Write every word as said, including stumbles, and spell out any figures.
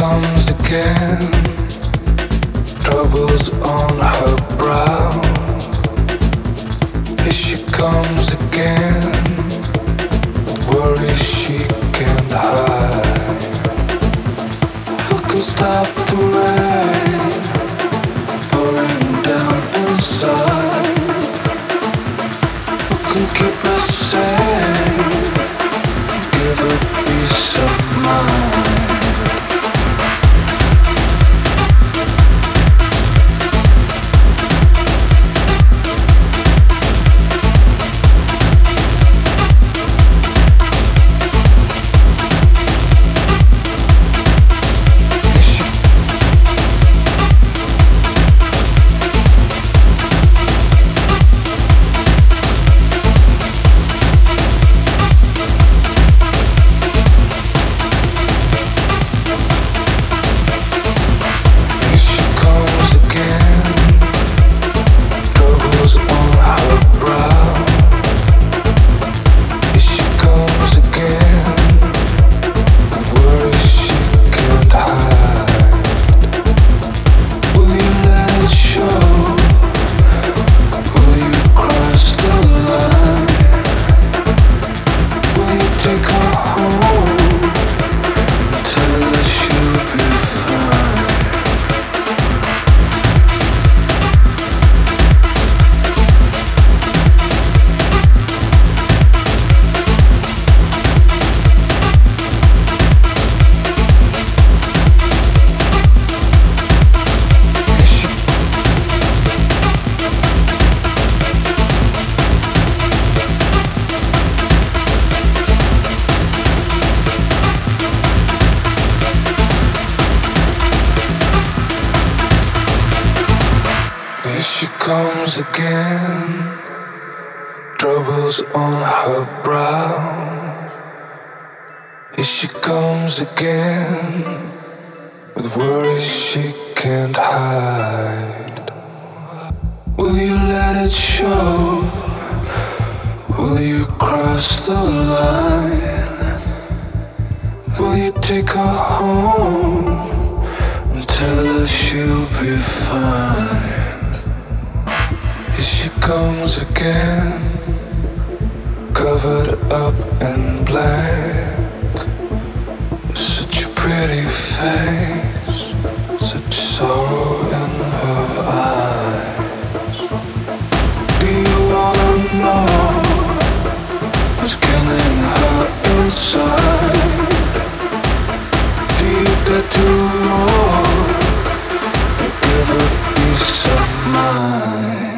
comes again, troubles on her brow. Here she comes again, worries she can't hide. Who can stop the rain pouring down inside? Who can keep us sane, give her peace of mind? She comes again, troubles on her brow. Here she comes again, with worries she can't hide. Will you let it show? Will you cross the line? Will you take her home and tell her she'll be fine? Here she comes again, covered up in black. Such a pretty face, such sorrow in her eyes. Do you wanna know what's killing her inside? Do you dare to walk and give her peace of mind?